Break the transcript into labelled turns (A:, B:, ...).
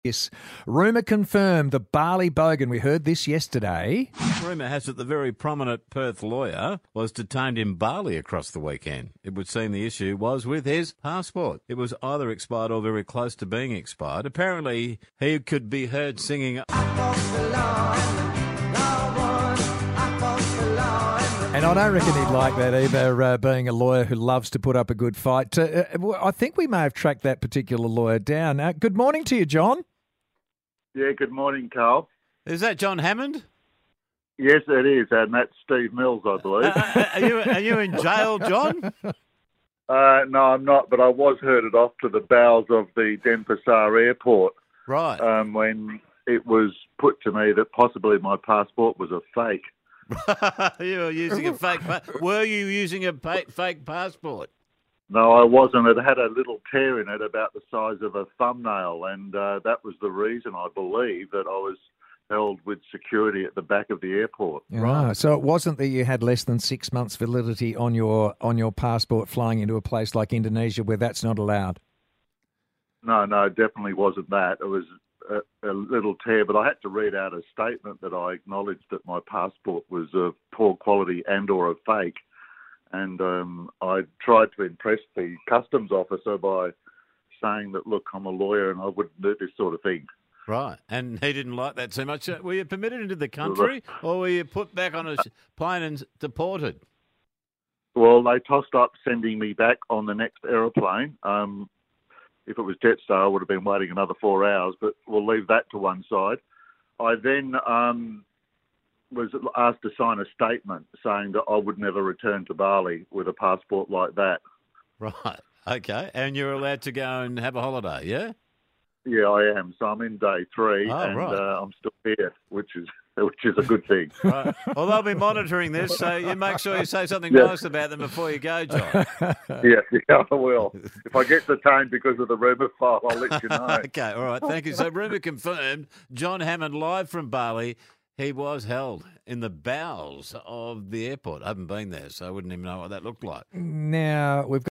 A: Yes. Rumour confirmed the Bali Bogan. We heard this yesterday.
B: Rumour has it the very prominent Perth lawyer was detained in Bali across the weekend. It would seem the issue was with his passport. It was either expired or very close to being expired. Apparently, he could be heard singing.
A: And I don't reckon he'd like that either, being a lawyer who loves to put up a good fight. I think we may have tracked that particular lawyer down. Good morning to you, John.
C: Yeah, good morning, Carl.
B: Is that John Hammond?
C: Yes, it is, and that's Steve Mills, I believe.
B: Are you in jail, John?
C: No, I'm not, but I was herded off to the bowels of the Denpasar airport.
B: Right.
C: When it was put to me that possibly my passport was a fake.
B: You were using a fake. Were you using a fake passport?
C: No, I wasn't. It had a little tear in it about the size of a thumbnail, and that was the reason, I believe, that I was held with security at the back of the airport.
A: Right. So it wasn't that you had less than 6 months validity on your passport flying into a place like Indonesia where that's not allowed?
C: No, it definitely wasn't that. It was a little tear, but I had to read out a statement that I acknowledged that my passport was of poor quality and or a fake. And I tried to impress the customs officer by saying that, look, I'm a lawyer and I wouldn't do this sort of thing.
B: Right. And he didn't like that so much. Were you permitted into the country or were you put back on a plane and deported?
C: Well, they tossed up sending me back on the next aeroplane. If it was Jetstar, I would have been waiting another 4 hours, but we'll leave that to one side. I then was asked to sign a statement saying that I would never return to Bali with a passport like that.
B: Right. Okay. And you're allowed to go and have a holiday, yeah?
C: Yeah, I am. So I'm in day 3 and
B: right.
C: I'm still here, which is a good thing.
B: Right. Well, they'll be monitoring this, so you make sure you say something nice about them before you go, John.
C: Yeah, I will. If I get detained because of the rumour file, I'll let you know.
B: Okay, all right, thank you. So rumour confirmed, John Hammond live from Bali. He was held in the bowels of the airport. I haven't been there, so I wouldn't even know what that looked like.
A: Now, we've